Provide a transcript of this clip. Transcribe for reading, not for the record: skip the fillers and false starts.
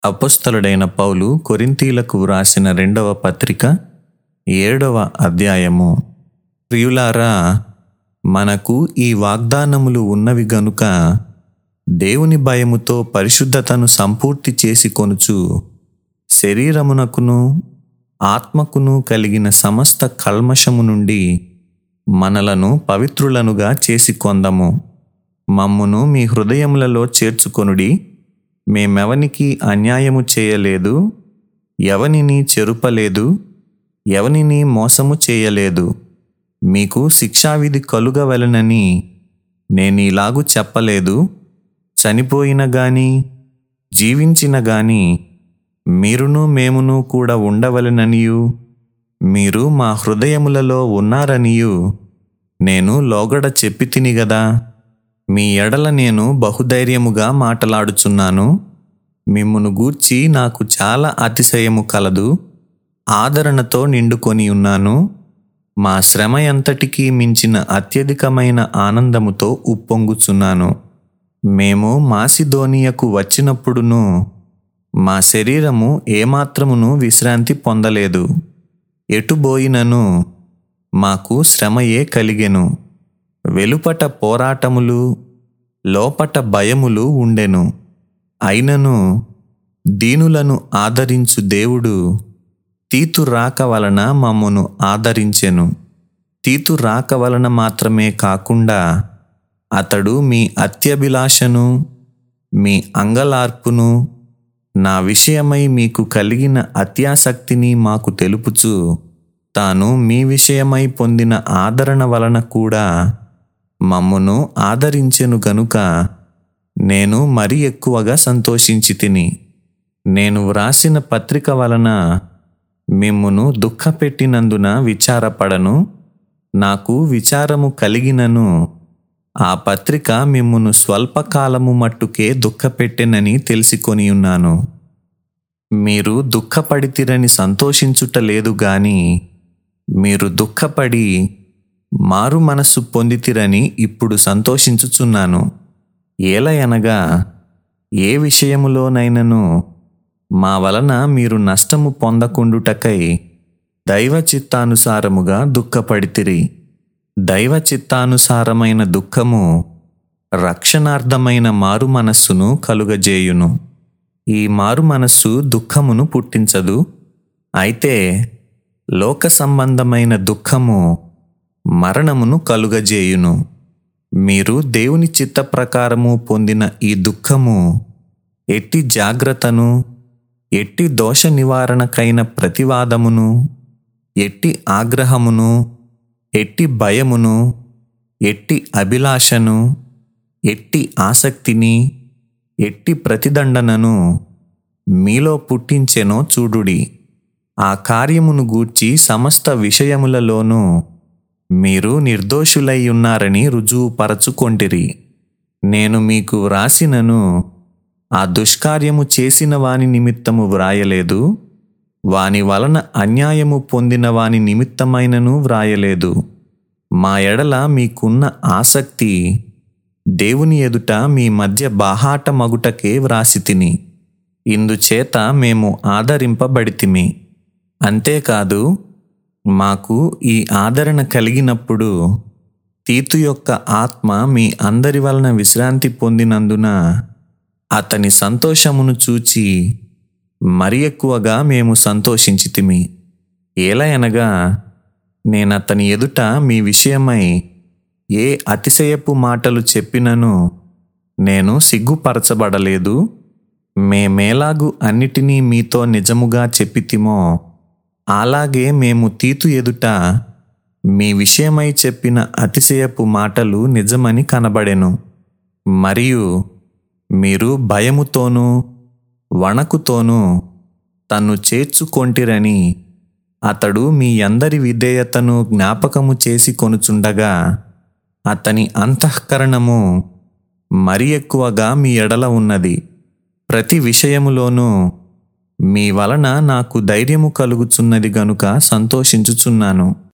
అపొస్తలుడైన పౌలు కొరింథీలకు వ్రాసిన 2వ పత్రిక 7వ అధ్యాయము. ప్రియులారా, మనకు ఈ వాగ్దానములు ఉన్నవి గనుక దేవుని భయముతో పరిశుద్ధతను సంపూర్తి చేసుకొనుచు శరీరమునకును ఆత్మకును కలిగిన సమస్త కల్మషము నుండి మనలను పవిత్రులనుగా చేసుకొందము. మమ్మును మీ హృదయములలో చేర్చుకొనుడి. మేమెవనికి అన్యాయము చేయలేదు, ఎవనిని చెరుపలేదు, ఎవనిని మోసము చేయలేదు. మీకు శిక్షావిధి కలుగవలెనని నేనీలాగు చెప్పలేదు. చనిపోయిన గాని జీవించిన గాని మీరును మేమును కూడా ఉండవలెననియు, మీరు మా హృదయములలో ఉన్నారనియు నేను లోగడ చెప్పితిని గదా. మీ ఎడల నేను బహుధైర్యముగా మాటలాడుచున్నాను. మిమ్మును గూర్చి నాకు చాలా అతిశయము కలదు. ఆదరణతో నిండుకొని ఉన్నాను. మా శ్రమ ఎంతటికీ మించిన అత్యధికమైన ఆనందముతో ఉప్పొంగుచున్నాను. మేము మాసిదోనియకు వచ్చినప్పుడును మా శరీరము ఏమాత్రమును విశ్రాంతి పొందలేదు. ఎటుబోయినను మాకు శ్రమయే కలిగెను. వెలుపట పోరాటములు, లోపట భయములు ఉండెను. అయినను దీనులను ఆదరించు దేవుడు తీతు రాక వలన మమ్మును ఆదరించెను. తీతు రాక వలన మాత్రమే కాకుండా అతడు మీ అత్యభిలాషను, మీ అంగలార్పును, నా విషయమై మీకు కలిగిన అత్యాసక్తిని మాకు తెలుపుచు తాను మీ విషయమై పొందిన ఆదరణ వలన కూడా మమ్మును ఆదరించెను గనుక నేను మరి ఎక్కువగా సంతోషించితిని. నేను వ్రాసిన పత్రిక వలన మిమ్మును దుఃఖపెట్టినందున విచారపడను. నాకు విచారము కలిగినను ఆ పత్రిక మిమ్మును స్వల్పకాలము మట్టుకే దుఃఖపెట్టెనని తెలిసికొని ఉన్నాను. మీరు దుఃఖపడితిరని సంతోషించుట లేదు గాని మీరు దుఃఖపడి మారు మనస్సు పొందితిరని ఇప్పుడు సంతోషించుచున్నాను. ఏలయనగా ఏ విషయములోనైనను మా వలన మీరు నష్టము పొందకుండుటకై దైవ చిత్తానుసారముగా దుఃఖపడితిరి. దైవ చిత్తానుసారమైన దుఃఖము రక్షణార్థమైన మారు మనస్సును కలుగజేయును. ఈ మారు మనస్సు దుఃఖమును పుట్టించదు. అయితే లోక సంబంధమైన దుఃఖము మరణమును కలుగజేయును. మీరు దేవుని చిత్త ప్రకారము పొందిన ఈ దుఃఖము ఎట్టి జాగ్రత్తను, ఎట్టి దోష నివారణకైన ప్రతివాదమును, ఎట్టి ఆగ్రహమును, ఎట్టి భయమును, ఎట్టి అభిలాషను, ఎట్టి ఆసక్తిని, ఎట్టి ప్రతిదండనను మీలో పుట్టించెనో చూడుడి. ఆ కార్యమును గూర్చి సమస్త విషయములలోనూ మీరు నిర్దోషులై ఉన్నారని రుజువుపరచుకొంటిరి. నేను మీకు వ్రాసినను ఆ దుష్కార్యము చేసిన వాని నిమిత్తము వ్రాయలేదు, వాని వలన అన్యాయము పొందిన వాని నిమిత్తమైనను వ్రాయలేదు. మా ఎడల మీకున్న ఆసక్తి దేవుని ఎదుట మీ మధ్య బాహాట మగుటకే వ్రాసితిని. ఇందుచేత మేము ఆదరింపబడితిమి. అంతేకాదు, మాకు ఈ ఆదరణ కలిగినప్పుడు తీతు యొక్క ఆత్మ మీ అందరి వలన విశ్రాంతి పొందినందున అతని సంతోషమును చూచి మరి ఎక్కువగా మేము సంతోషించితిమి. ఏలయనగా నేనతని ఎదుట మీ విషయమై ఏ అతిశయపు మాటలు చెప్పినను నేను సిగ్గుపరచబడలేదు. మేమేలాగు అన్నిటినీ మీతో నిజముగా చెప్పితిమో అలాగే మేము తీతు ఎదుట మీ విషయమై చెప్పిన అతిశయపు మాటలు నిజమని కనబడెను. మరియు మీరు భయముతోనూ వణకుతోనూ తన్ను చేర్చుకొంటిరని అతడు మీ అందరి విధేయతను జ్ఞాపకము చేసి కొనుచుండగా అతని అంతఃకరణము మరి ఎక్కువగా మీ ఎడల ఉన్నది. ప్రతి విషయములోనూ మీ వలన నాకు ధైర్యము కలుగుచున్నది గనుక సంతోషించుచున్నాను.